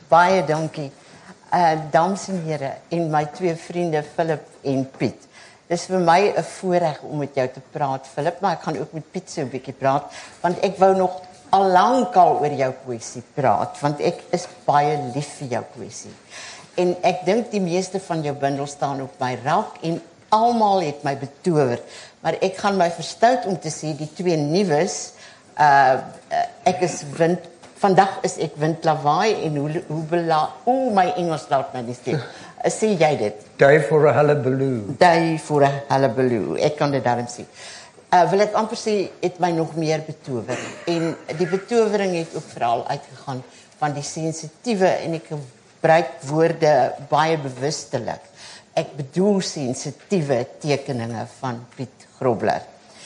Baie dankie. Dames en here en my twee vriende Philip en Piet. Dis vir my 'n voorreg om met jou te praat, Philip, maar ek gaan ook met Piet so 'n bietjie praat, want ek wou nog al lankal oor jou poësie praat, want ek is baie lief vir jou poësie. En ek dink die meeste van jou bundels staan op my rak en almal het my betower, maar ek gaan my verstout om te sê die twee nuus, ek is vandag is ek windlawaai en hoe my Engels laat my nie stem. Sê jy dit? Day for a hullabaloo. Day for a hullabaloo. Ek kan dit daarom sê. Wil ek amper sê, het my nog meer betower. En die betowering het ook veral uitgegaan van die sensitiewe, en ek gebruik woorde baie bewustelik. Ek bedoel sensitiewe tekeninge van Piet Grobler.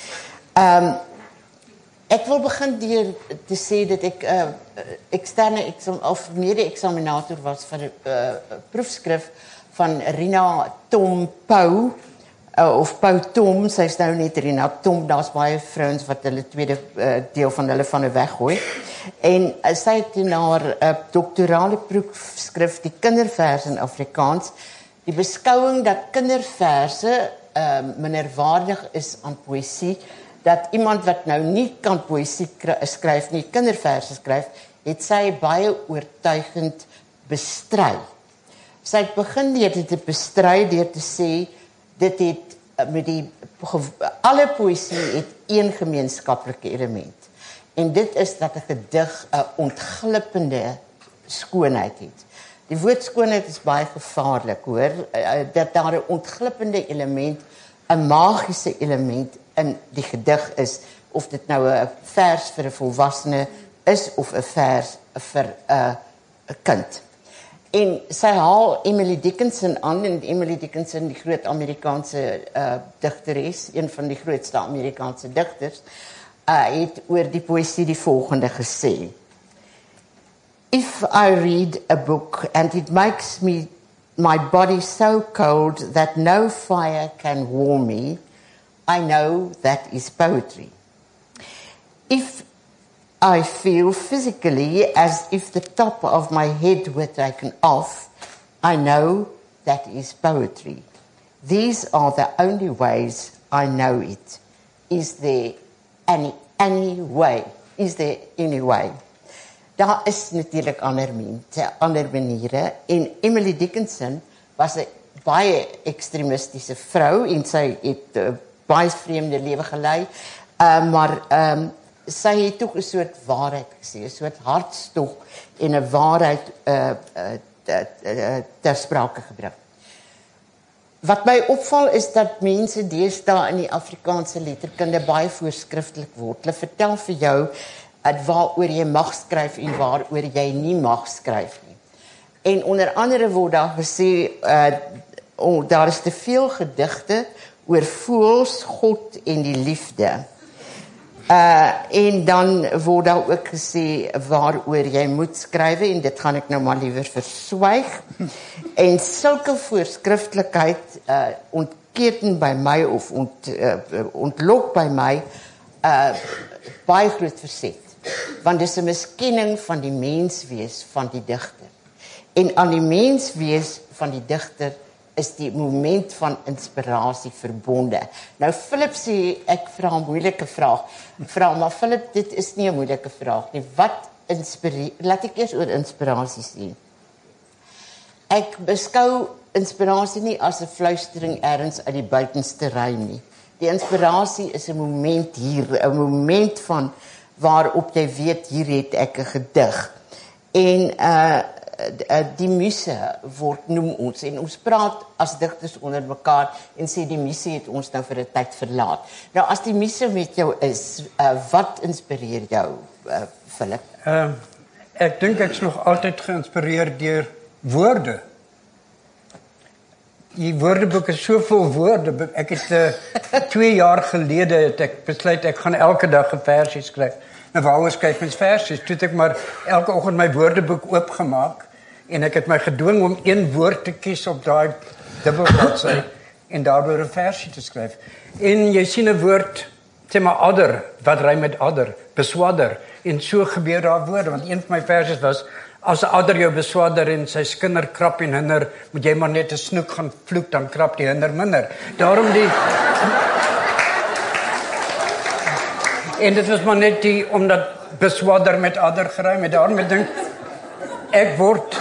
Ek wil begin deur te sê dat ek externe mede-examinator was van 'n proefskrif van Rina Tom Pau, of Pau Tom, sy is nou net Rina Tom, daar's baie vrouens wat hulle tweede deel van hulle van 'n weggooi. En sy het in haar doktorale proefskrif die kinderverse in Afrikaans, die beskouing dat kinderverse minderwaardig is aan poësie, dat iemand wat nou nie kan poësie skryf nie, kinderverse skryf, het sy baie oortuigend bestry. Sy het begin deur dit te bestry deur te sê dit het met alle poësie het een gemeenskaplike element. En dit is dat 'n gedig 'n ontglippende skoonheid het. Die woord skoonheid is baie gevaarlik, hoor, dat daar 'n ontglippende element, 'n magiese element in die gedig is, of dit nou 'n vers vir 'n volwassene is of 'n vers vir 'n kind. En sy haal Emily Dickinson aan, en Emily Dickinson, die groot Amerikaanse digteres, een van die grootste Amerikaanse digters, het oor die poësie die volgende gesê: If I read a book and it makes my body so cold that no fire can warm me, I know that is poetry. If I feel physically as if the top of my head were taken off, I know that is poetry. These are the only ways I know it. Is there any way? Is there any way? Daar is natuurlijk ander maniere. En Emily Dickinson was 'n baie ekstremistische vrou en sy het baie vreemde lewe gelei, maar sy het toch 'n soort waarheid gesê, 'n soort hartstog en 'n waarheid ter sprake gebring. Wat my opval is dat mense deesdae in die Afrikaanse letterkunde baie voorskriftelik word. Hulle vertel vir jou waaroor jy mag skryf en waaroor jy nie mag skryf nie. En onder andere word daar gesê, daar is te veel gedigte oor voëls, God en die liefde. En dan word daar ook gesê waaroor jy moet skryf, en dit gaan ek nou maar liewer verswyg. En sulke voorskriftelikheid ontketen by my of ontlok by my baie groot verset. Want dis 'n miskenning van die menswees van die digter. En aan die menswees van die digter is die moment van inspirasie verbonde. Nou Philip sê, ek vra 'n moeilike vraag. Maar Philip, dit is nie 'n moeilike vraag nie. Wat inspireer? Laat ek eers oor inspirasie sê. Ek beskou inspirasie nie as 'n fluistering ergens uit die buitenste ruim nie. Die inspirasie is 'n moment hier, 'n moment van waarop jy weet, hier het ek 'n gedig. En die muse noem ons, en ons praat as digters onder mekaar en sê die muse het ons nou vir 'n tyd verlaat. Nou as die muse met jou is, wat inspireer jou, Philip? Ek dink ek's nog altyd geïnspireerd deur woorde. Die woordeboek is so vol woorde. Ek het 2 jaar gelede het ek besluit ek gaan elke dag 'n versie skryf. Nou waaroor skryf mens versies? Toe het ek maar elke oggend my woordeboek oopgemaak en ek het my gedwing om een woord te kies op daai dubbelbladsy en daardeur 'n versie te skryf. En jy sien 'n woord, sê maar adder, wat ry met adder, beswadder, en so gebeur daar woorde, want een van my versies was as 'n adder jou beswaarder en sy skinder krap en hinder, moet jy maar net 'n snoek gaan vloek, dan krap die hinder minder. Daarom en dit was maar net omdat beswaarder met adder geruim het. Daarom dink ek word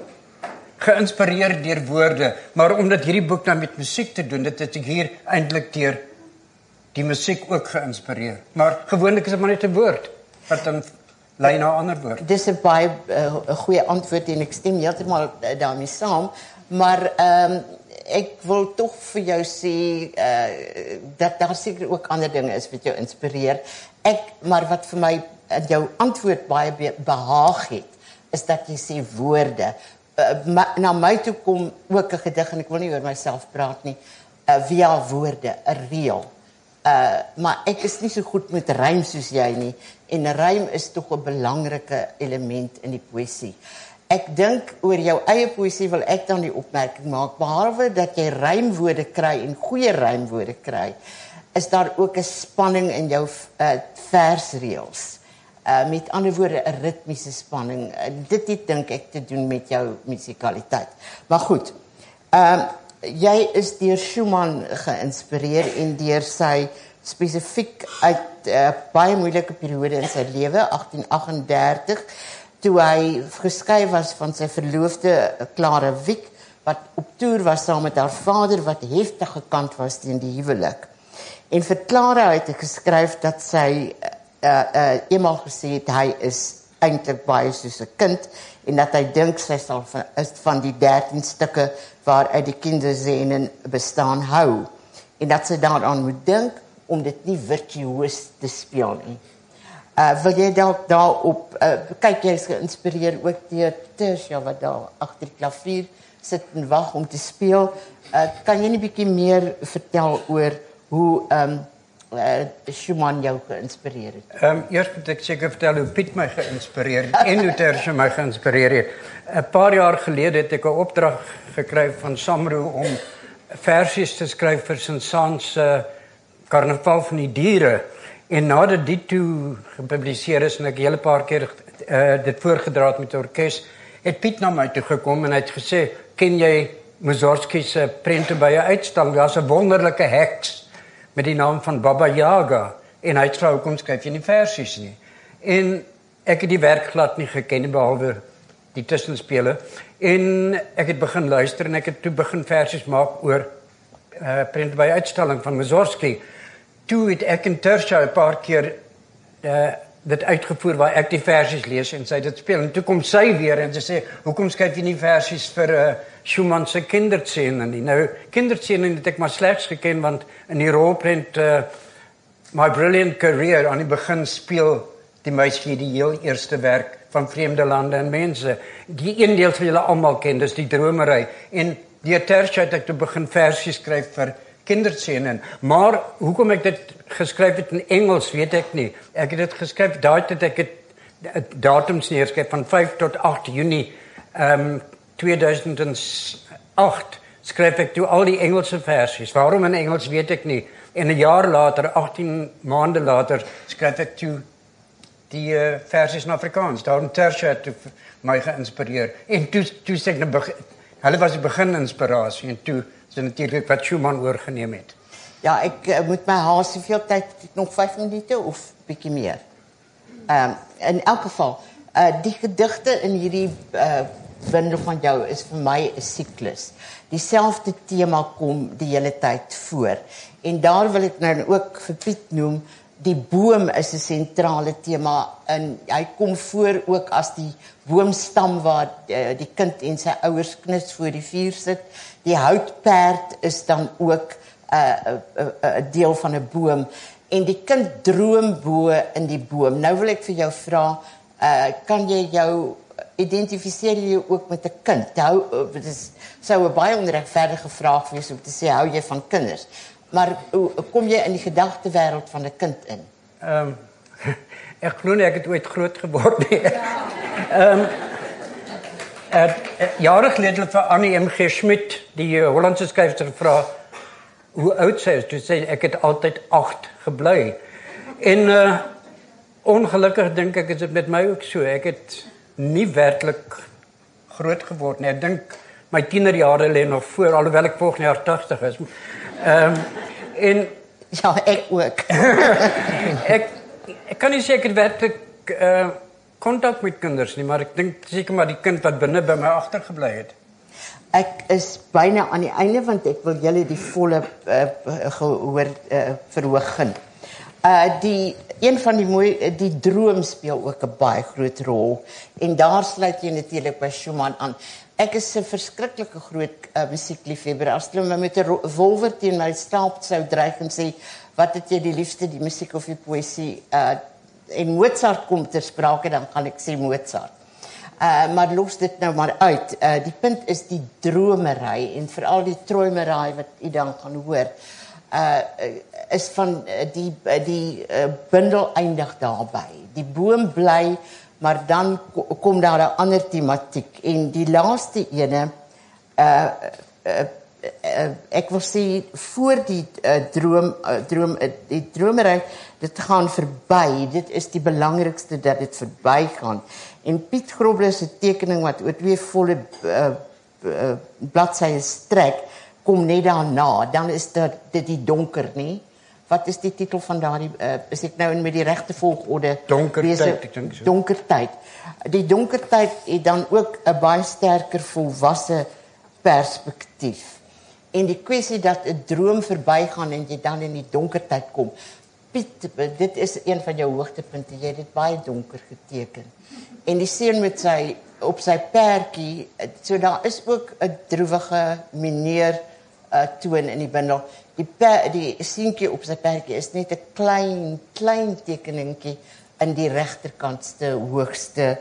geïnspireer deur woorde, maar omdat hierdie boek nou met musiek te doen, dit het ek hier eintlik deur die musiek ook geïnspireer. Maar gewoonlik is dit maar net 'n woord wat dan lei na 'n ander woord. Dis 'n baie 'n goeie antwoord en ek stem heeltemal daarmee saam, maar ek wil tog vir jou sê dat daar seker ook ander dinge is wat jou inspireer. Maar wat vir my jou antwoord baie behaag het, is dat jy sê woorde. Na my toe kom ook 'n gedig en ek wil nie oor myself praat nie, via woorde, 'n reël. Maar ek is nie so goed met rym soos jy nie, en rym is tog 'n belangrike element in die poësie. Ek dink oor jou eie poësie wil ek dan die opmerking maak, behalwe dat jy rymwoorde kry en goeie rymwoorde kry, is daar ook 'n spanning in jou versreëls. Met ander woorde 'n ritmiese spanning. Dit het dink ek te doen met jou musikaliteit. Maar goed, jy is deur Schumann geïnspireer en deur sy spesifiek uit baie moeilike periode in sy lewe, 1838, toe hy geskei was van sy verloofde Clara Wieck, wat op toer was saam met haar vader, wat heftig gekant was teen die huwelik. En vir Clara het hy geskryf dat sy eenmaal gesê het, hy is eintlik baie soos 'n kind, en dat hy dink sy sal van die 13 stukke waaruit die kinderscenen bestaan hou, en dat sy daaraan moet dink om dit nie virtuoos te speel nie. Wil jy dalk daarop, kyk, jy is geïnspireer ook deur Tertia wat daar agter die klavier sit en wag om te speel. Kan jy nie bietjie meer vertel oor hoe Schumann jou geïnspireer het? Eers moet ek seker vertel hoe Piet my geïnspireer het en hoe Tertia my geïnspireer het. 'n Paar jaar gelede het ek 'n opdrag gekry van Samro om versies te skryf vir Saint-Saëns se Karnaval van die Diere. En nadat dit toe gepubliseer is en ek 'n hele paar keer dit voorgedra het met 'n orkes, het Piet na my toe gekom en hy het gesê, ken jy Mussorgsky se prente by 'n uitstalling? Daar's 'n wonderlike heks met die naam van Baba Yaga, en hy het gevra, hoekom skryf jy nie versies nie? En ek het die werk glad nie geken, behalwe die tussenspele, en ek het begin luister, en ek het toe begin versies maak oor prente by 'n uitstalling van Mussorgsky. Toe het ek en Tertia 'n paar keer dit uitgevoer waar ek die versies lees en sy dit speel. En toe kom sy weer en sy sê, hoekom skryf jy nie versies vir Schumann se kinderscenen nie? Nou, kinderscenen het ek maar slegs geken, want in die rolprent My Brilliant Career, aan die begin speel die meisie die heel eerste werk van Vreemde Lande en Mense. Die een deel sal julle almal ken, dis die Dromery. En deur Tertia het ek toe begin versies skryf vir kinderscenen. Maar hoekom ek dit geskryf het in Engels, weet ek nie. Ek het dit geskryf, daai het ek het datums neerskryf van 5 tot 8 Junie 2008 skryf ek toe al die Engelse versies. Waarom in Engels weet ek nie. En 'n jaar later, 18 maande later, skryf ek toe die versies in Afrikaans. Daarom Tertia het my geïnspireer. En toe sê ek, hulle was die begin inspirasie, en toe is natuurlijk wat Schumann oorgeneem het. Ja, ek moet my haast, hoeveel tyd, nog 5 minute of bietjie meer? In elk geval, die gedigte in hierdie bundel van jou is vir my 'n siklus. Dieselfde tema kom die hele tyd voor. En daar wil ek nou ook vir Piet noem, die boom is 'n sentrale tema, en hy kom voor ook as die boomstam waar die kind en sy ouers knus voor die vuur sit. Die houtperd is dan ook 'n deel van 'n boom, en die kind droom bo in die boom. Nou wil ek vir jou vra, kan jy jou identifiseer jy ook met 'n kind? Dit sou 'n baie onregverdige vraag wees om te sê, hou jy van kinders? Maar kom jy in die gedagtewêreld van 'n kind in? Ek glo nie ek het ooit groot geword nie. Jare gelede vir Annie M.G. Schmidt, die Hollandse skryfster, gevra hoe oud sy is. Toe sê ek het altyd 8 gebly. En ongelukkig dink ek is dit met my ook so. Ek het nie werklik groot geword nie. Ek dink my tienerjare lê nog voor, alhoewel ek volgende jaar 80 is. En ja, ek ook. ek kan nie seker werklik kontak met kinders nie, maar ek dink seker maar die kind wat binne by my agtergebly het. Ek is byna aan die einde, want ek wil julle die volle gehoor verhoog. Een van die droom speel ook 'n baie groot rol, en daar sluit jy natuurlik by Schumann aan. Ek is 'n verskriklike groot musiekliefhebber. As hulle my met 'n revolver teen my staap sou dreig en sê, wat het jy die liefste, die musiek of die poësie? En Mozart kom ter sprake, dan gaan ek sê Mozart. Maar los dit nou maar uit. Die punt is die dromery, en veral die träumery wat u dan gaan hoor, is van die bundel eindig daarby. Die boom bly, maar dan kom daar 'n ander tematiek, en die laaste ene, ek wil sê, voor die dromery, dit gaan verby, dit is die belangrikste dat dit verby gaan. En Piet Grobler se tekening wat oor 2 volle bladsye strek, kom net daarna, dan is dit die donker, nie? Wat is die titel van daardie, is ek nou met die regte volgorde? Donkertyd, ek dink so. Donkertyd. Die donkertyd het dan ook 'n baie sterker volwasse perspektief. En die kwessie dat 'n droom verbygaan en jy dan in die donkertyd kom. Piet, dit is een van jou hoogtepunte, jy het dit baie donker geteken. En die seun met op sy perdjie, so daar is ook 'n droewige meneer toon in die bundel. Die seentjie op sy perdjie is net 'n klein tekeningkie in die regterkantste hoogste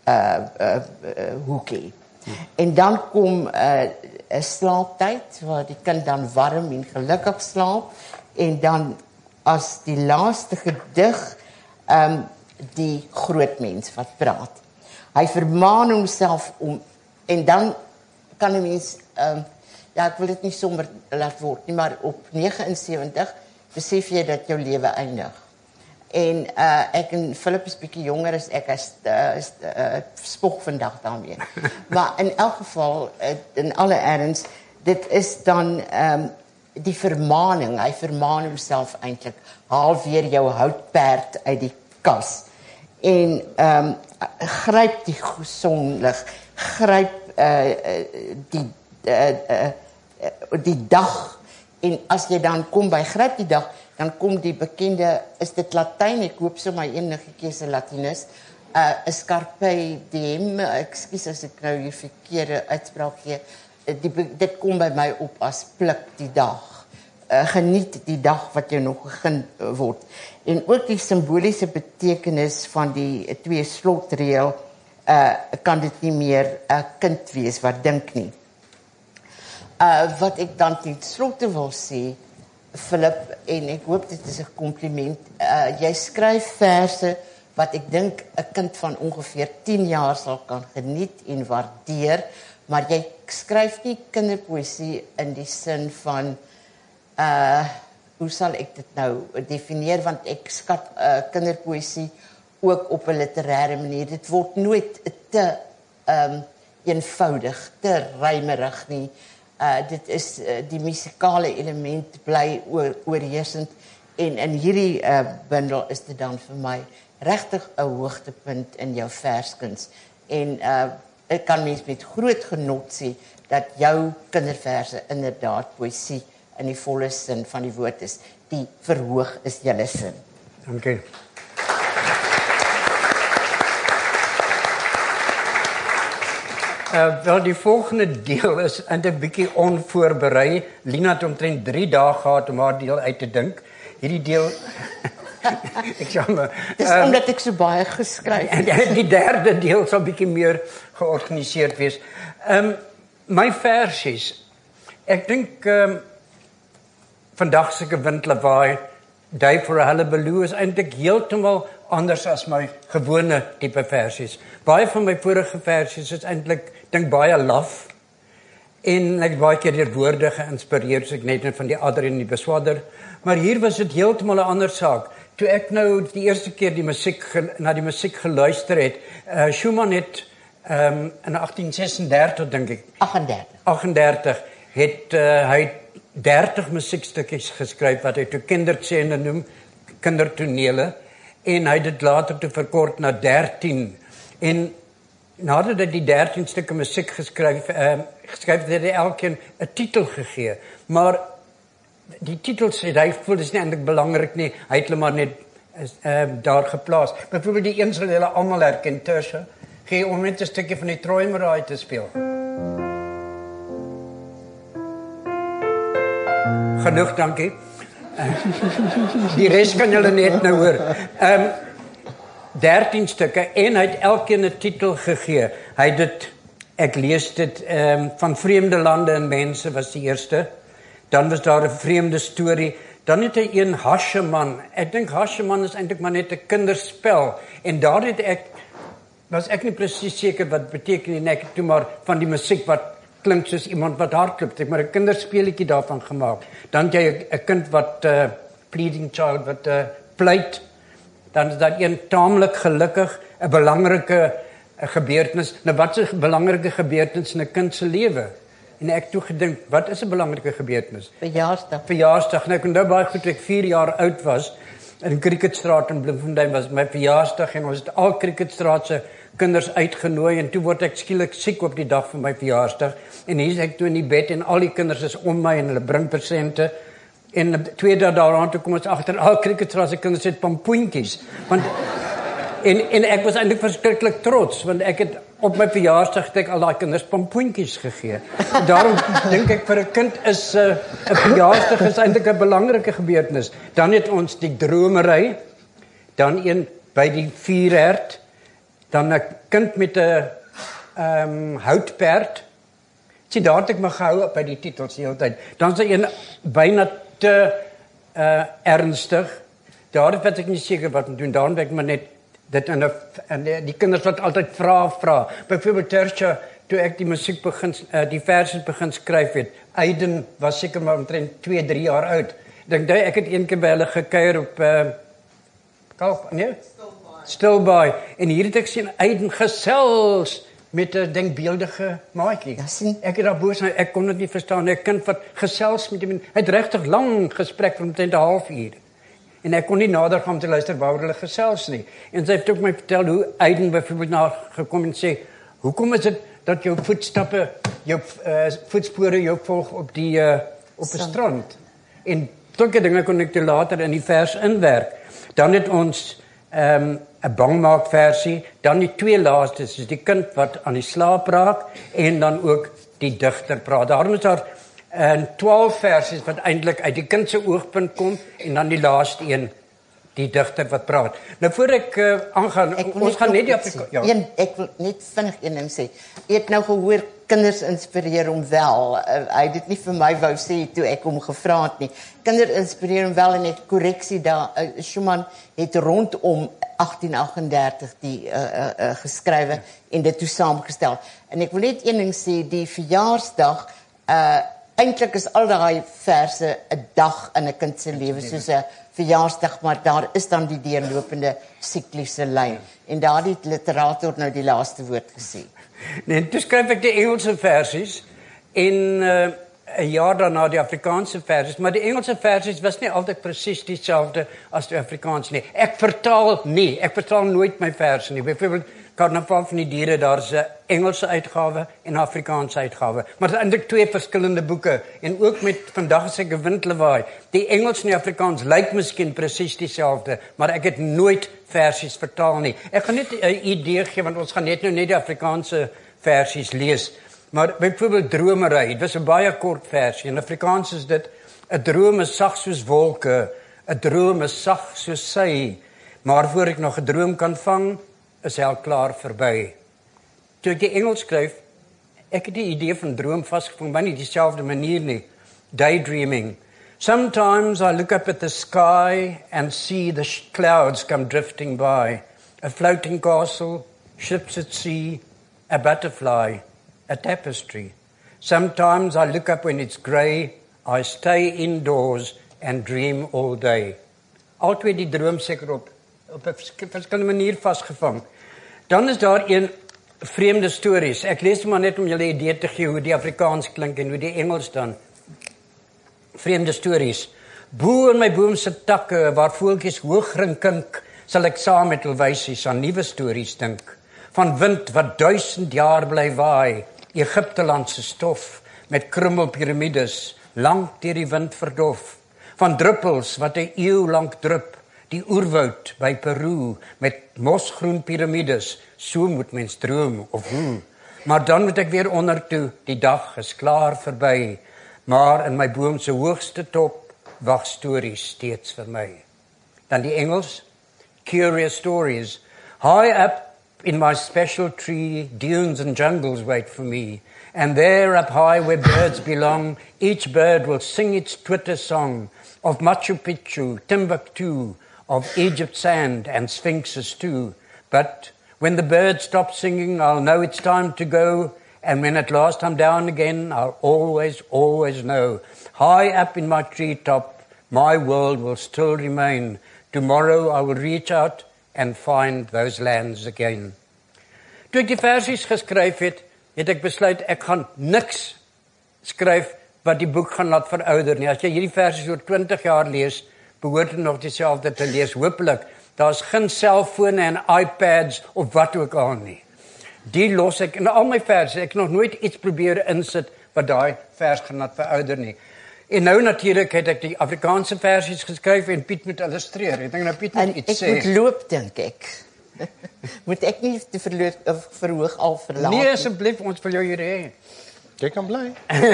hoekie. En dan kom 'n slaaptyd waar die kind dan warm en gelukkig slaap, en dan as die laaste gedig die groot mens wat praat. Hy vermaan homself om, en dan kan 'n mens ja, ek wil dit nie sommer laat word nie, maar op 79 besef jy dat jou lewe eindig. En ek en Philip is bietjie jonger as ek, spog vandag daarmee. Maar in elk geval, in alle erns, dit is dan die vermaning, hy vermaan homself eintlik, haal weer jou houtperd uit die kas, en gryp die sonlig, gryp die dag, en as jy dan kom by gryp die dag, dan kom die bekende, is dit Latyn, ek hoop so my eniggetjie is 'n Latinus, 'n Carpe diem, ekskuus as ek nou die verkeerde uitspraak gee, dit kom by my op as pluk die dag. Geniet die dag wat jou nog gegeen word. En ook die simboliese betekenis van die 2 slotreël, kan dit nie meer 'n kind wees wat dink nie. Wat ek dan ten slotte wil sê, Philip, en ek hoop dit is 'n kompliment, jy skryf verse wat ek dink 'n kind van ongeveer 10 jaar sal kan geniet en waardeer, maar jy skryf nie kinderpoësie in die sin van, hoe sal ek dit nou definieer, want ek skat kinderpoësie ook op 'n literêre manier. Dit word nooit te eenvoudig, te rymerig nie. Dit is die musikale element bly oorheersend, en in hierdie bundel is dit dan vir my regtig 'n hoogtepunt in jou verskuns. En ek kan mens met groot genot sê dat jou kinderverse inderdaad poësie in die volle sin van die woord is. Die verhoog is julle sin. Dankie. Wel, die volgende deel is eintlik bietjie onvoorberei. Lina het omtrent 3 dae gehad om haar deel uit te dink. Hierdie deel ek jammer. Dis omdat ek so baie geskryf het. En die derde deel sal bietjie meer georganiseerd wees. My versies. Ek dink vandag se windlawaai, Day for a Hullabaloo is eintlik heeltemal anders as my gewone tipe versies. Baie van my vorige versies is eintlik dink baie laf, en ek baie keer deur woorde geïnspireer, so ek net van die adder en die beswadder, maar hier was dit heeltemal 'n ander saak. toe ek nou die eerste keer na die musiek geluister het, Schumann het in 1836 dink ek, 38 het hy 30 musiekstukkies geskryf wat hy toe kinderscene noem, kindertonele, en hy het dit later toe verkort na 13. En nadat hy die 13 stukke musiek geskryf het hy elkeen 'n titel gegee. Maar die titels het hy voel is nie eintlik belangrik nie. Hy het hulle maar net daar geplaas. Byvoorbeeld die een sal julle almal herken, Tertia. Gee om net 'n stukkie van die Träumerei te speel. Genoeg, dankie. Die res kan julle net nou hoor. 13 stukke en hy het elkeen 'n titel gegee. Hy het dit, ek lees dit, van vreemde lande en mense was die eerste. Dan was daar 'n vreemde storie. Dan het hy een Hascheman. Ek dink Hascheman is eintlik maar net 'n kinderspel. En daar het was ek nie presies seker wat beteken nie. Ek het toe maar van die musiek wat klink soos iemand wat hardloop. Ek het maar 'n kinderspeletjie daarvan gemaak. Dan het jy 'n kind wat pleading child wat pleit. Dan is daar een taamlik gelukkig, 'n belangrike gebeurtenis. Nou wat is 'n belangrike gebeurtenis in 'n kind se lewe? En ek toe gedink, wat is 'n belangrike gebeurtenis? Verjaarsdag. Nou ek onthou baie goed toe ek 4 jaar oud was in Cricketstraat in Bloemfontein was my verjaarsdag en ons het al Cricketstraat se kinders uitgenooi en toe word ek skielik siek op die dag van my verjaarsdag en hier is ek toe in die bed en al die kinders is om my en hulle bring presente. En 2 dae daaraan toe kom ons agter al Cricketstraat se kinders het pampoentjies. Want en ek was eintlik verskriklik trots want ek het op my verjaarsdag het ek al daai kinders pampoentjies gegee. Daarom dink ek vir 'n kind is 'n verjaarsdag is eintlik 'n belangrike gebeurtenis. Dan het ons die dromery, dan een by die vuurherd, dan 'n kind met 'n houtperd. Sien daar het ek my gehou by die titels die hele tyd. Dan is daar een byna te ernstig. Daar het ek nie seker wat om doen. Daarom ek maar net dit en die kinders wat altyd vra. Byvoorbeeld Tertia, toe ek die musiek begin die verse begin skryf het. Aiden was seker maar omtrent 2-3 jaar oud. Ek het een keer by hulle gekuier op Stilbaai. En hier het ek sien Aiden gesels met 'n denkbeeldige maatjie. Ja, sien. Ek het daar boos, ek kon dit nie verstaan. 'n Kind wat gesels met hom. Hy het regtig lang gesprek van omtrent 'n halfuur. En ek kon nie nader gaan om te luister waaroor hulle gesels nie. En sy het ook my vertel hoe Aiden byvoorbeeld na gekom en sê, "Hoekom is dit dat jou voetstappe, jou voetspore jou volg op die op 'n strand?" En sulke dinge kon ek te later in die vers inwerk. Dan het ons 'n bangmaakversie, dan die 2 laastes, is die kind wat aan die slaap raak en dan ook die digter praat. Daarom is daar 12 versies wat eintlik uit die kind se oogpunt kom en dan die laaste een die digter wat praat. Nou voor ek aangaan, ons gaan net die ek wil net vinnig een ding sê. Jy het nou gehoor kinders inspireer hom wel. Hy het dit nie vir my wou sê toe ek hom gevra het nie. Kinders inspireer hom wel en ek korreksie daar Schumann het rondom 1838 die geskrywe en dit toe saamgestel. En ek wil net een ding sê, die verjaarsdag eintlik is al daai verse 'n dag in 'n kind se lewe soos 'n verjaarsdag, maar daar is dan die deurlopende sikliese lyn. En daar het die literator nou die laaste woord gesê. Nee, toe skryf ek die Engelse versies en 'n jaar daarna die Afrikaanse versies, maar die Engelse versies was nie altyd presies dieselfde as die Afrikaans nie. Ek vertaal nooit my verse nie. Byvoorbeeld Karnaval van die diere, daar is 'n Engelse uitgawe en 'n Afrikaanse uitgawe. Maar dit is eintlik 2 verskillende boeke en ook met vandag se Gewindlawaai. Die Engels en die Afrikaans lyk miskien presies dieselfde, maar ek het nooit versies vertaal nie. Ek gaan net 'n idee gee want ons gaan net die Afrikaanse versies lees. Maar byvoorbeeld dromery, dit was 'n baie kort versie. In Afrikaans is dit: 'n droom is sag soos wolke, 'n droom is sag soos sy, maar voor ek nog 'n droom kan vang, is hy al klaar verby. Toe ek die Engels skryf, ek het die idee van droom vasgevang, maar nie dieselfde manier nie. Daydreaming. Sometimes I look up at the sky and see the clouds come drifting by. A floating castle, ships at sea, a butterfly, a tapestry. Sometimes I look up when it's grey, I stay indoors and dream all day. Altyd die droom seker op 'n verskillende manier vasgevang. Dan is daar een vreemde stories. Ek lees maar net om julle 'n idee te gee hoe die Afrikaans klink en hoe die Engels dan. Vreemde stories. Bo in my boom se takke waar voeltjies hoog rinkink, sal ek saam met hul wysies aan nuwe stories dink. Van wind wat 1000 jaar bly waai, Egipteland se stof met krummelpiramides lank deur die wind verdof. Van druppels wat 'n eeu lank drup, die oerwoud by Peru met mosgroen piramides, so moet mens droom of hoe. Maar dan moet ek weer onder toe, die dag is klaar verby, maar in my boom se hoogste top wag stories steeds vir my. Dan die Engels, curious stories. High up in my special tree, dunes and jungles wait for me. And there up high where birds belong, each bird will sing its Twitter song of Machu Picchu, Timbuktu, of Egypt's sand and sphinxes too. But when the birds stop singing, I'll know it's time to go. And when at last I'm down again, I'll always, always know. High up in my treetop, my world will still remain. Tomorrow I will reach out and find those lands again. Toe ek die versies geskryf het, het ek besluit ek gaan niks skryf wat die boek gaan laat verouder nie. As jy hierdie versies oor 20 jaar lees, behoort dit nog dieselfde te lees. Hopelik, daar's geen selfone en iPads of wat ook al nie. Die los ek in al my verse. Ek het nog nooit iets probeer insit wat daai vers gaan laat verouder nie. En nou natuurlik het ek die Afrikaanse versies geskryf en Piet moet illustreer. Ek dink nou Piet moet iets sê. En ek moet loop, dink ek. Moet ek nie te verhoog al verlaat? Nee, asseblief, ons wil jou hier hê. Jy kan bly.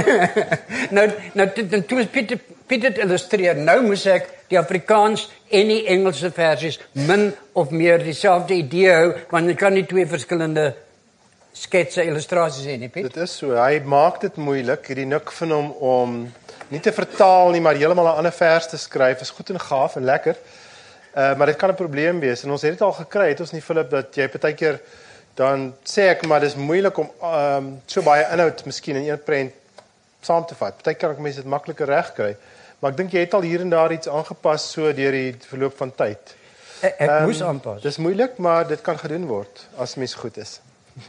Toe is Piet het illustreer. Nou moes ek die Afrikaans en die Engelse versies min of meer dieselfde idee hou, want jy kan nie twee verskillende sketse illustrasies hê nie, Piet. Dit is so, hy maak dit moeilik, hierdie nik van hom om nie te vertaal nie, maar heeltemal 'n ander vers te skryf, is goed en gaaf en lekker. Maar dit kan 'n probleem wees, en ons het dit al gekry, het ons nie, Philip, dat jy partykeer, dan sê ek, maar dis moeilik om so baie inhoud miskien in een prent saam te vat. Partykeer kan ek mense dit makliker reg kry. Maar ek dink jy het al hier en daar iets aangepas so deur die verloop van tyd. Ek moes aanpas. Dis moeilik, maar dit kan gedoen word as mens goed is.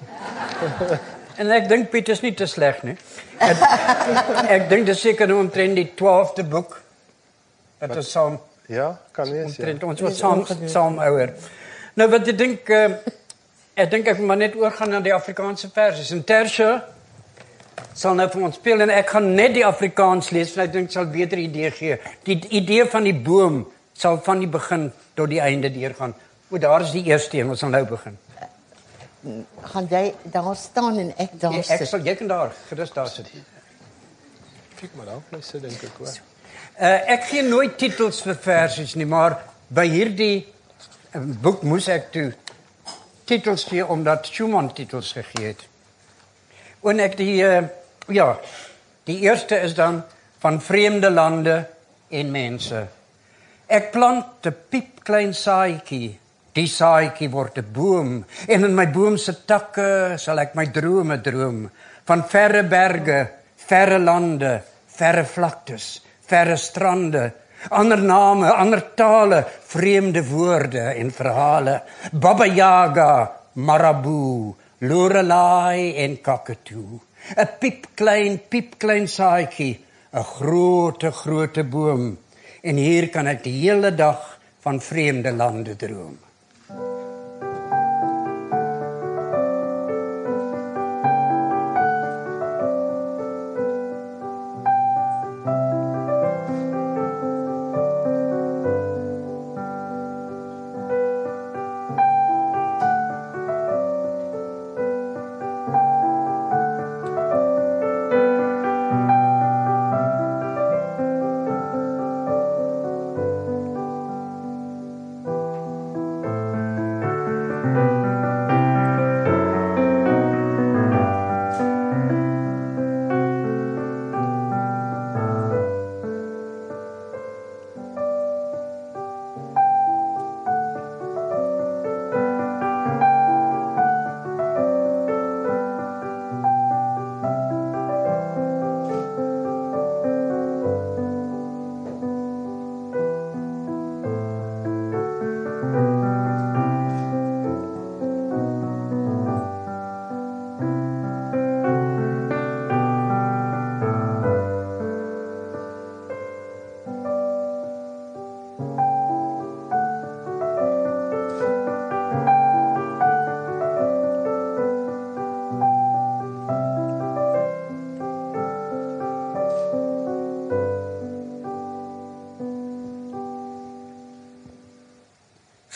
En ek dink Piet is nie te sleg nie. Ek dink dis seker nou omtrent die 12de boek wat ons saam Ja, kan wees, ja. omtrent ons wat saam ouer. Nou wat ek dink ek moet maar net oorgaan na die Afrikaanse versies. En Tersia sal nou vir ons speel en ek gaan net die Afrikaans lees en ek dink sal beter idee gee. Die idee van die boom sal van die begin tot die einde deurgaan. O, daar is die eerste een, ons sal nou begin. Gaan jy daar staan en ek daar sit? Ek sal jy kan daar gerus daar sit. Kyk maar daar, bly sit dink ek hoor. Ek gee nooit titels vir versies nie, maar by hierdie boek moes ek toe titels gee omdat Schumann titels gegee het. En ek die eerste is dan van vreemde lande en mense. Ek plant 'n piepklein saadjie. Die saadjie word 'n boom en in my boom se takke sal ek my drome droom van verre berge, verre lande, verre vlaktes, verre strande, ander name, ander tale, vreemde woorde en verhale. Baba Yaga, Marabu, Lorelei en Kakatoe. 'n piepklein saadjie, 'n groot boom. En hier kan ek die hele dag van vreemde lande droom.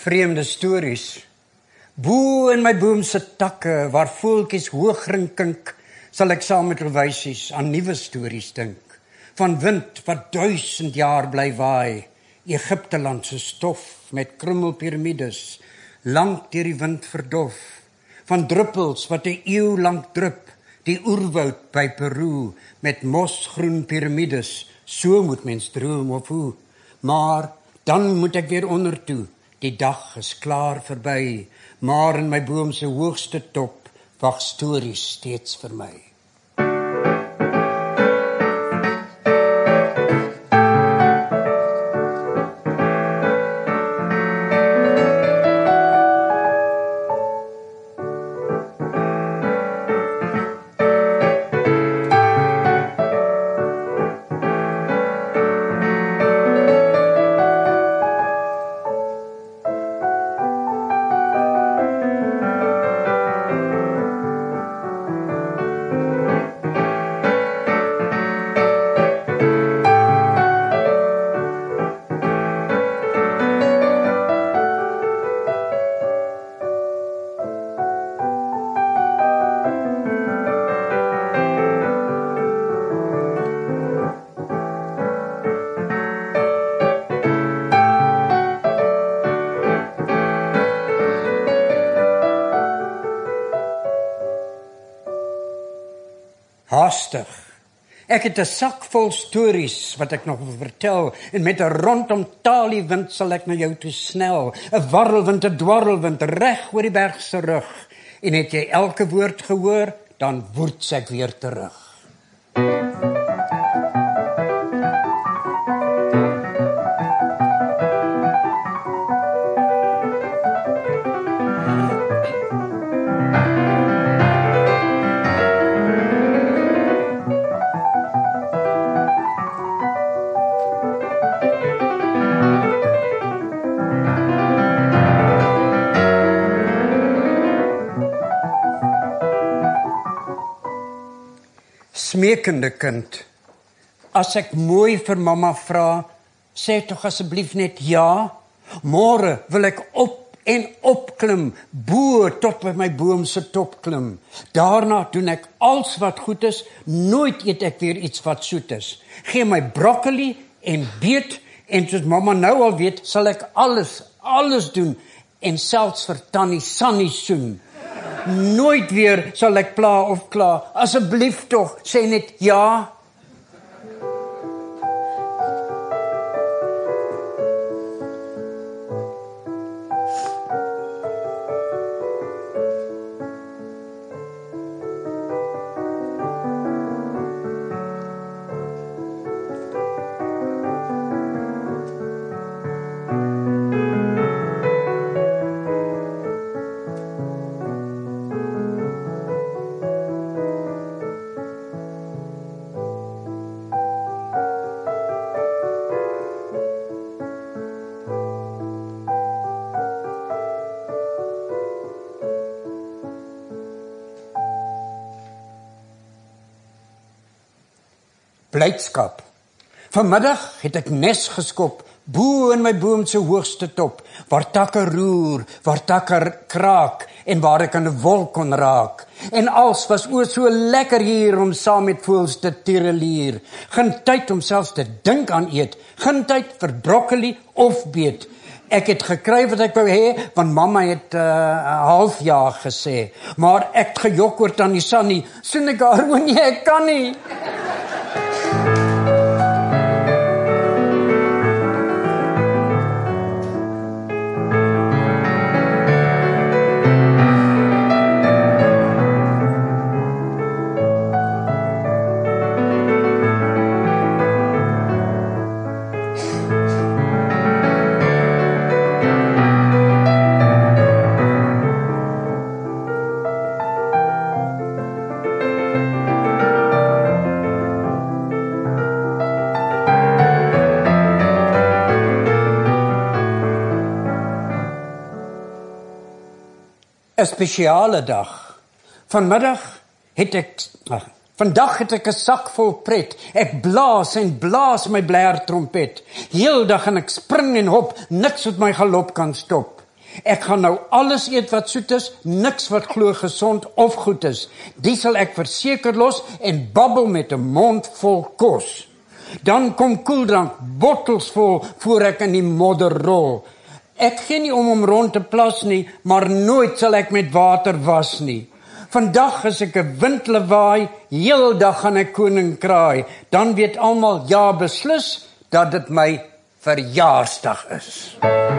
Vreemde stories. Bo in my boom se takke, waar voeltjies hoogring kink, sal ek saam met wysies aan nuwe stories dink. Van wind wat 1000 jaar bly waai, Egipteland se stof met krummelpiramides, lank deur die wind verdof. Van druppels wat 'n eeu lank drup, die oerwoud by Peru, met mosgroen piramides, so moet mens droom of hoe. Maar dan moet ek weer onder toe, die dag is klaar verby, maar in my boom se hoogste top wag stories steeds vir my. Haastig. Ek het 'n sak vol stories wat ek nog wil vertel, en met 'n rondom taliewind sal ek na jou toe snel, 'n warrelwind, 'n dwarrelwind, reg oor die berg se rug, en het jy elke woord gehoor, dan woeds ek weer terug. Smekende kind, as ek mooi vir mamma vra, sê tog asseblief net ja. Môre wil ek op en opklim, bo tot by my boom se top klim. Daarna doen ek alles wat goed is, nooit eet ek weer iets wat soet is. Gee my broccoli en beet, en soos mamma nou al weet, sal ek alles doen, en selfs vir Tannie Sannie soen. Nooit weer sal ek pla of kla, asseblief tog, sê net ja. Blydskap. Vanmiddag het ek nes geskop, bo in my boom se hoogste top, waar takke roer, waar takke kraak, en waar ek aan 'n wolk kon raak. En als was so lekker hier om saam met voëls te tirelier. Geen tyd om selfs te dink aan eet, geen tyd vir broccoli of beet. Ek het gekry wat ek wou hê, want mamma het 'n halfjaar gesê. Maar ek gejok oor Tannie Sannie, soen ek haar, o nee, ek kan nie. Een spesiale dag. Vandag het ek 'n sak vol pret. Ek blaas en blaas my blaar trompet. Heel dag en ek spring en hop, niks wat my galop kan stop. Ek gaan nou alles eet wat soet is, niks wat glo gesond of goed is. Die sal ek verseker los en babbel met 'n mond vol kos. Dan kom koeldrank, bottels vol, voor ek in die modder rol. Ek gee nie om rond te plas nie, maar nooit sal ek met water was nie. Vandag is ek 'n windlawaai, heel dag gaan ek koning kraai. Dan weet almal, ja beslis, dat dit my verjaarsdag is.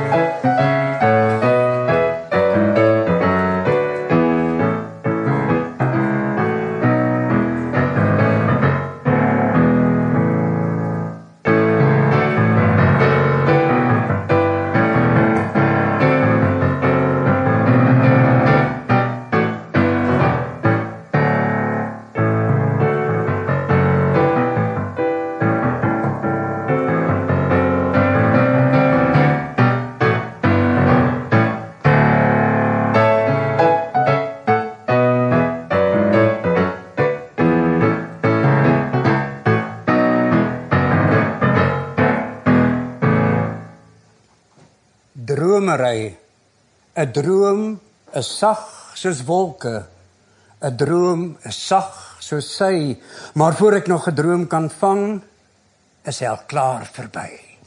Dromery. 'n droom is sag soos wolke. 'n droom is sag soos sy, maar voor ek nog 'n droom kan vang, is hy al klaar verby.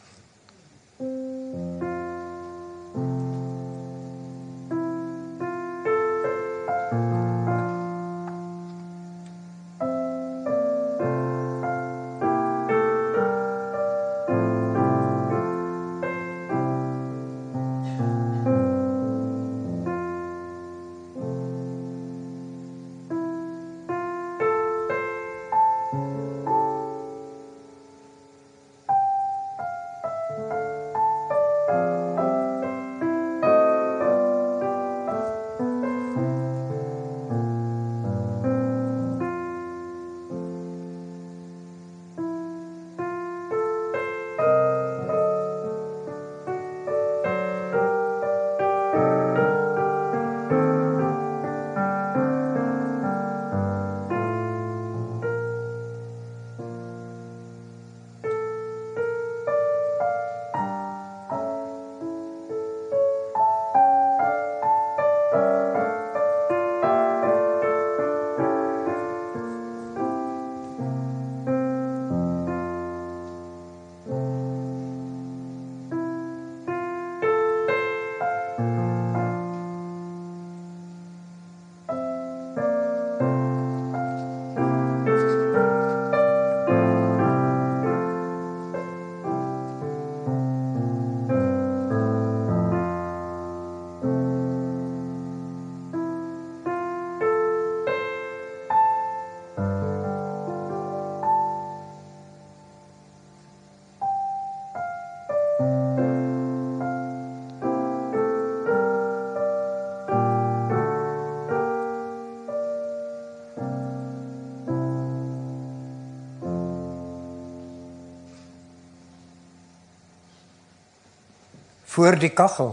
Voor die kachel.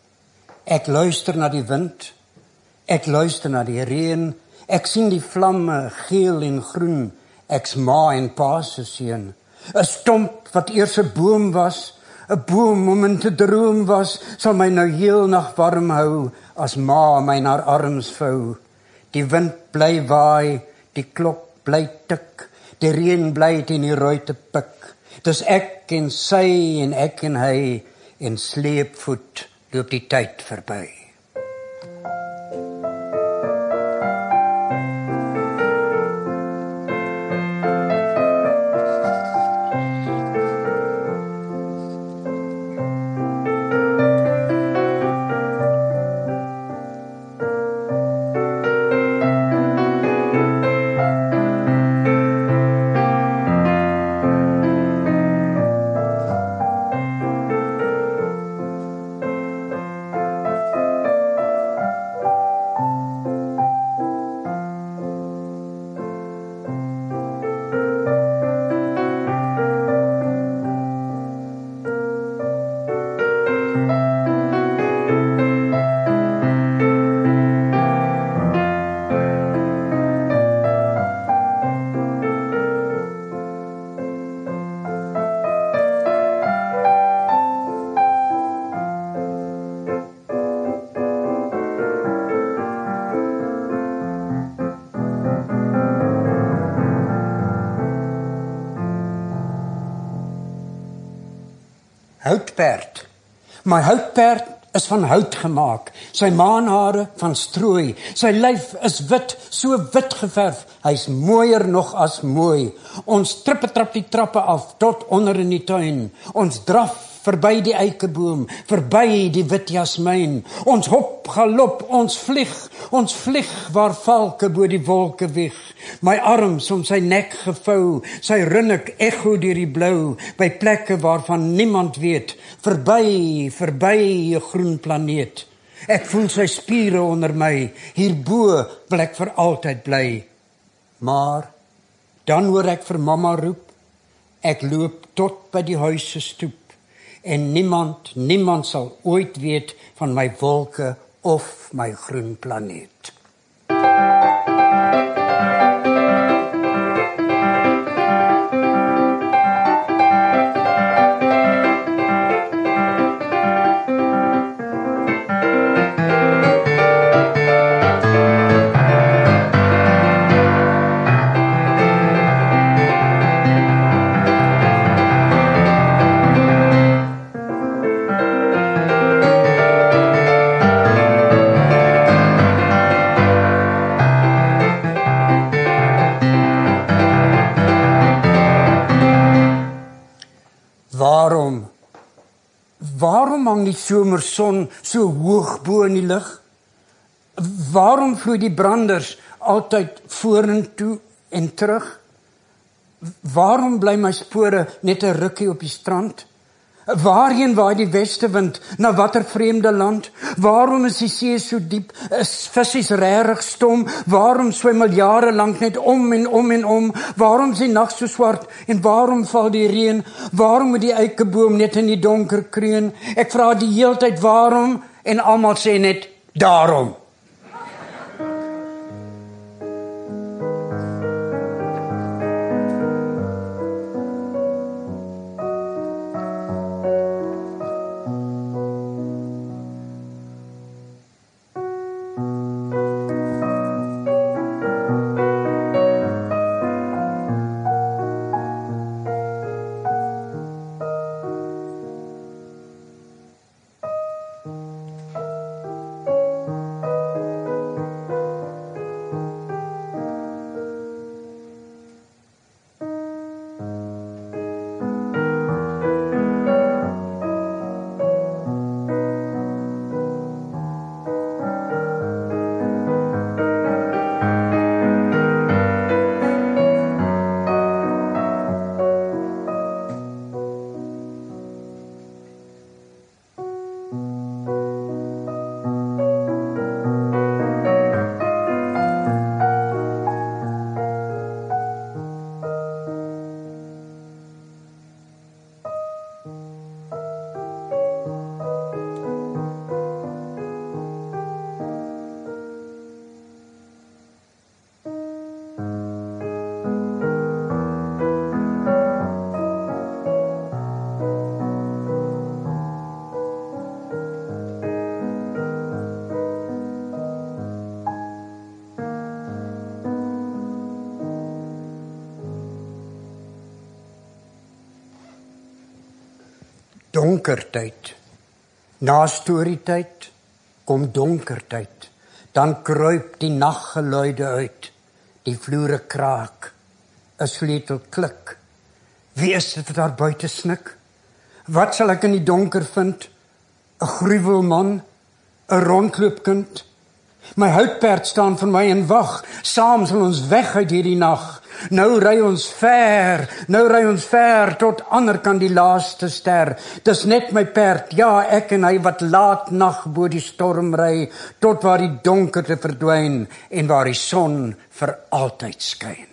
Ek luister na die wind. Ek luister na die reën. Ek sien die vlamme, geel en groen. Ek's ma en pa se seun. 'n stomp wat eers 'n boom was, 'n boom om in te droom was, sal my nou heel nag warm hou, as ma my na haar arms vou. Die wind bly waai, die klok bly tik, die reën bly teen die ruite pik. Dis ek en sy en ek en hy, en sleepvoet loop die tyd verby. houtperd. My houtperd is van hout gemaak, sy maanhare van strooi, sy lyf is wit, so wit geverf, hy's mooier nog as mooi. Ons trap die trappe af, tot onder in die tuin, ons draf verby die eikeboom, verby die wit jasmijn, ons hop, galop, ons vlieg, waar valke bo die wolke wieg, my arms om sy nek gevou, sy runnik echo deur die blou, by plekke waarvan niemand weet, verby 'n groen planeet. Ek voel sy spiere onder my, hierbo wil ek vir altyd bly. Maar, dan hoor ek vir mamma roep, ek loop tot by die huis se stoep, en niemand sal ooit weet van my wolke of my groen planeet. Waarom hang die somerson so hoog bo in die lug? Waarom vloei die branders altyd vorentoe en terug? Waarom bly my spore net 'n rukkie op die strand? Waarheen waai die westewind, na watter vreemde land? Waarom is die see so diep, is visies regtig stom? Waarom swem al jare lank net om en om en om? Waarom is die nag so swart en waarom val die reën? Waarom moet die eikeboom net in die donker kreun? Ek vra die heeltyd waarom en almal sê net daarom. Donkertyd. Na storietyd kom donkertyd. Dan kruip die naggeluide uit. Die vloere kraak. 'n sleutel klik. Wie is dit wat daar buite snik? Wat sal ek in die donker vind? 'n gruwelman? 'n rondloopkind? My houtperd staan vir my en wag. Saam sal ons weg uit hierdie nag. Nou ry ons ver tot ander kan die laaste ster. Dis net my perd, ja, ek en hy wat laat nag bo die storm ry, tot waar die donkerte verdwyn en waar die son vir altyd skyn.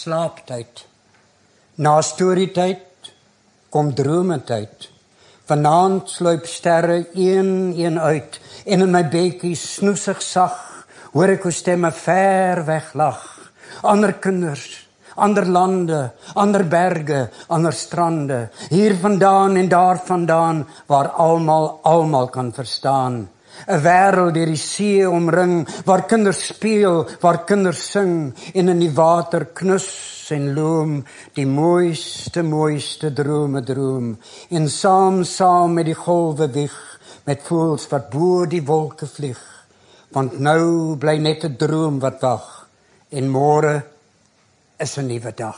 slaaptyd. Na storietyd kom drometyd. Vanaand sluip sterre een uit en in my bedjie snoesig sag hoor ek hoe stemme ver weg lag. Ander kinders, ander lande, ander berge, ander strande, hier vandaan en daar vandaan, waar almal kan verstaan. 'n wêreld deur die see omring, waar kinders speel, waar kinders sing, en in die water knus en loom, die mooiste drome droom, en saam met die golwe wieg, met voëls wat bo die wolke vlieg, want nou bly net 'n droom wat wag, en môre is 'n nuwe dag.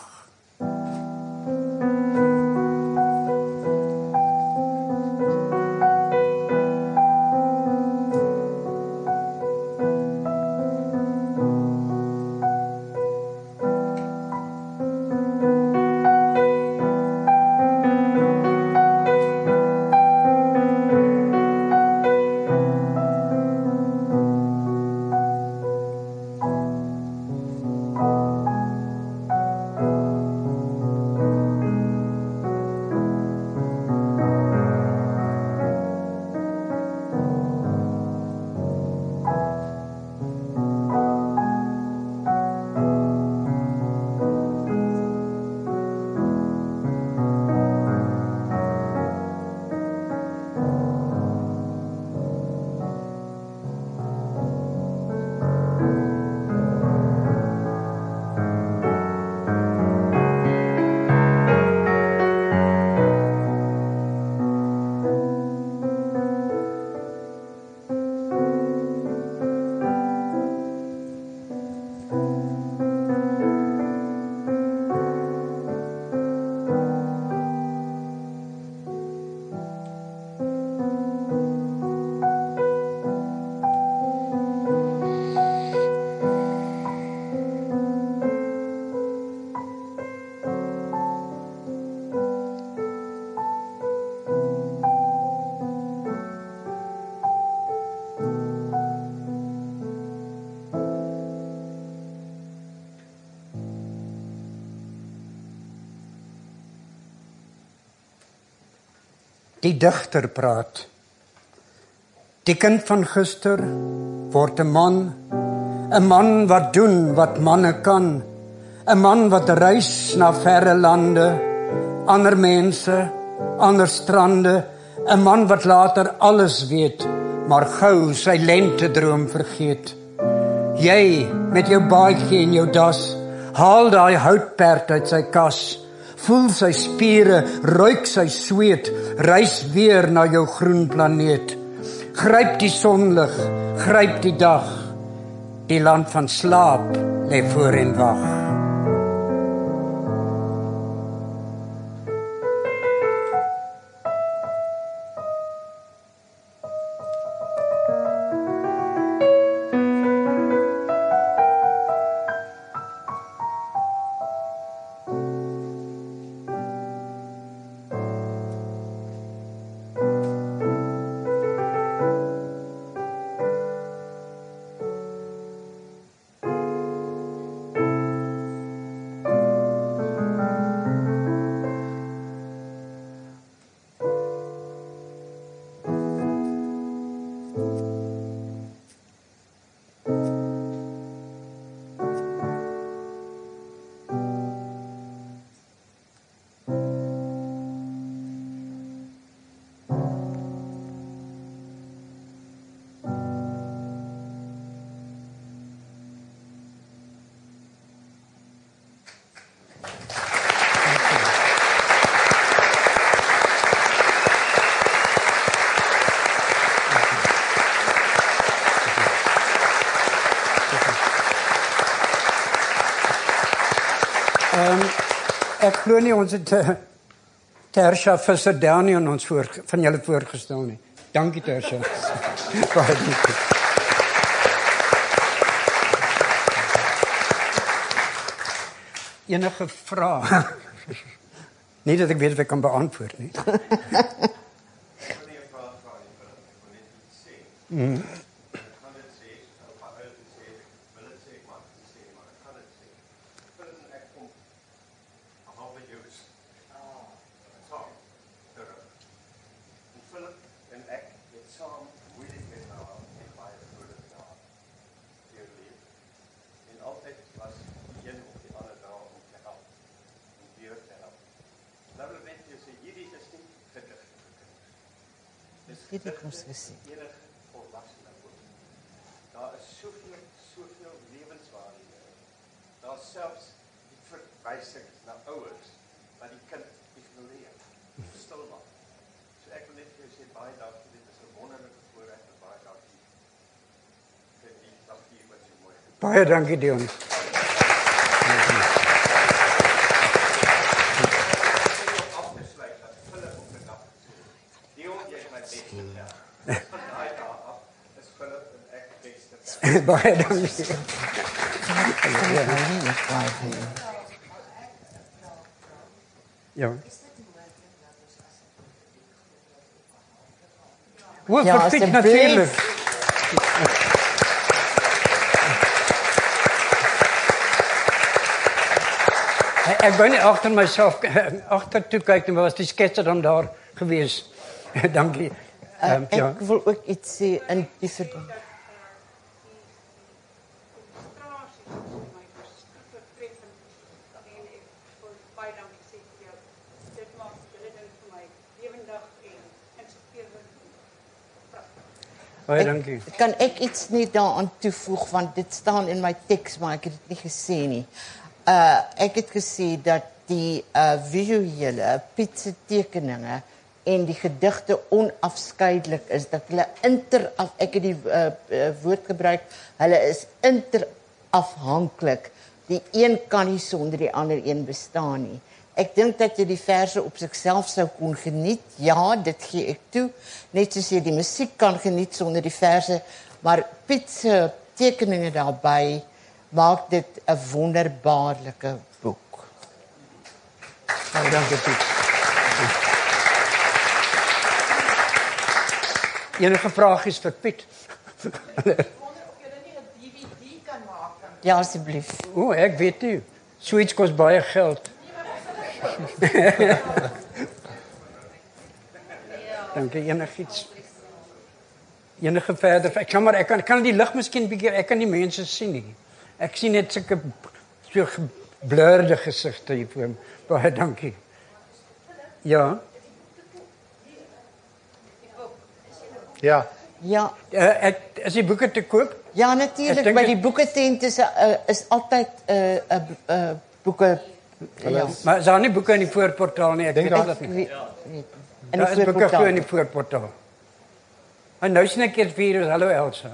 Die digter praat. Die kind van gister word 'n man wat doen wat manne kan, 'n man wat reis na verre lande, ander mense, ander strande, 'n man wat later alles weet, maar gou sy lentedroom vergeet. Jy met jou baadjie en jou das, haal daai houtperd uit sy kas, voel sy spiere, ruik sy sweet, reis weer na jou groen planeet. Gryp die sonlig, gryp die dag, die land van slaap lê voor en wag. Ek glo nie ons het Tersha Visser-Downey aan ons van julle voorgestel nie. Dankie Tersha. Enige vrae? Nie dat ek weet of ek kan beantwoord nie. Dit het ons gesien. Enige volwassene ook. Daar is soveel lewenswaarde. Daar is selfs die verwysing na ouers wat die kind ignoreer. Stil maak. So ek wil net vir jou sê baie dankie. Dit is 'n wonderlike voorreg en baie dankie vir die papier wat jy mooi het. Baie dankie Dion. Afgesluit dat Philip op 'n dag Dion, jy is my beste vriend. Van daai dag af is Philip en ek beste vriend. Baie dankie. Ja. Hoe Ja, verpiet asseblief. natuurlijk. Ek ben nie agter myself agtertoe kyk nie, maar was die sketser dan daar gewees. Dankie. Ja. Ek wil ook iets sê in die verband. Baie dankie. Kan ek iets net daaraan toevoeg want dit staan in my teks maar ek het dit nie gesê nie. Ek het gesê dat die visuele Piet se tekeninge en die gedigte onafskeidelik is dat hulle ek het die woord gebruik, hulle is interafhanklik. Die een kan nie sonder die ander een bestaan nie. Ek dink dat jy die verse op sigself sou kon geniet. Ja, dit gee ek toe. Net soos jy die musiek kan geniet sonder die verse, maar Piet se tekeninge daarbey maak dit 'n wonderbaarlike boek. Baie dankie Piet. Enige vragies vir Piet? Ja, asseblief. O, ek weet nie. Zoiets kost baie geld. Dankie, enigiets. Enige verder. Ek kan die lig miskien bietjie, ek kan die mense sien nie. Ek sien net sulke so geblurde gesigte hier voor my. Baie dankie. Ja. Ja. Ja, Is die boeke te koop? ja Ek natuurlik dink by dit- die boeketent is altyd boeke. Ja. Maar is daar nie boeke in die voorportaal nie? Ek Dink weet daar- dit nie. Weet. In Daar die is boeke voorportaal. voor in die voorportaal. En nou sien ek eers vir hallo Elsa.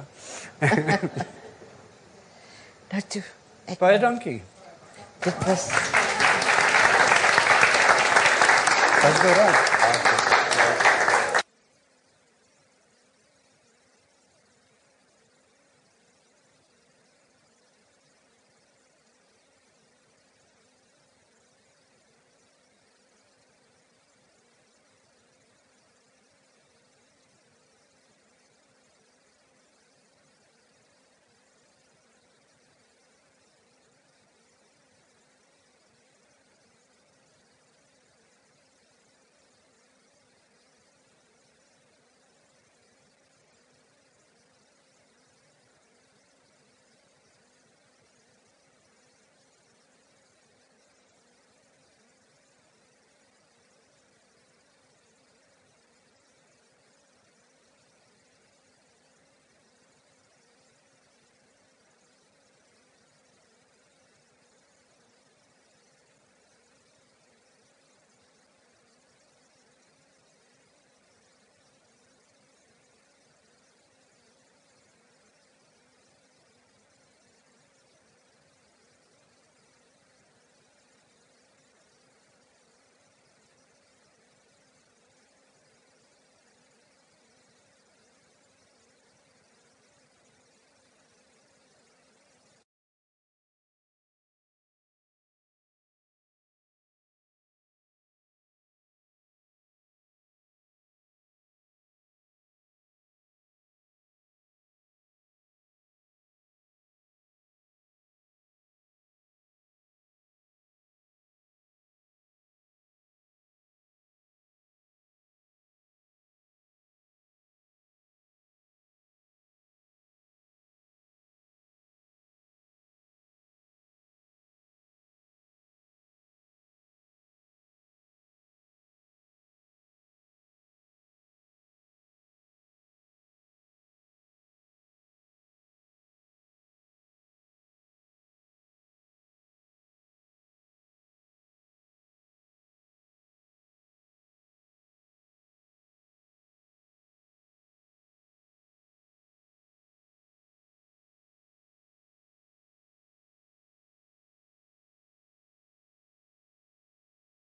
Nou toe. Baie dankie. Dit was Dankie.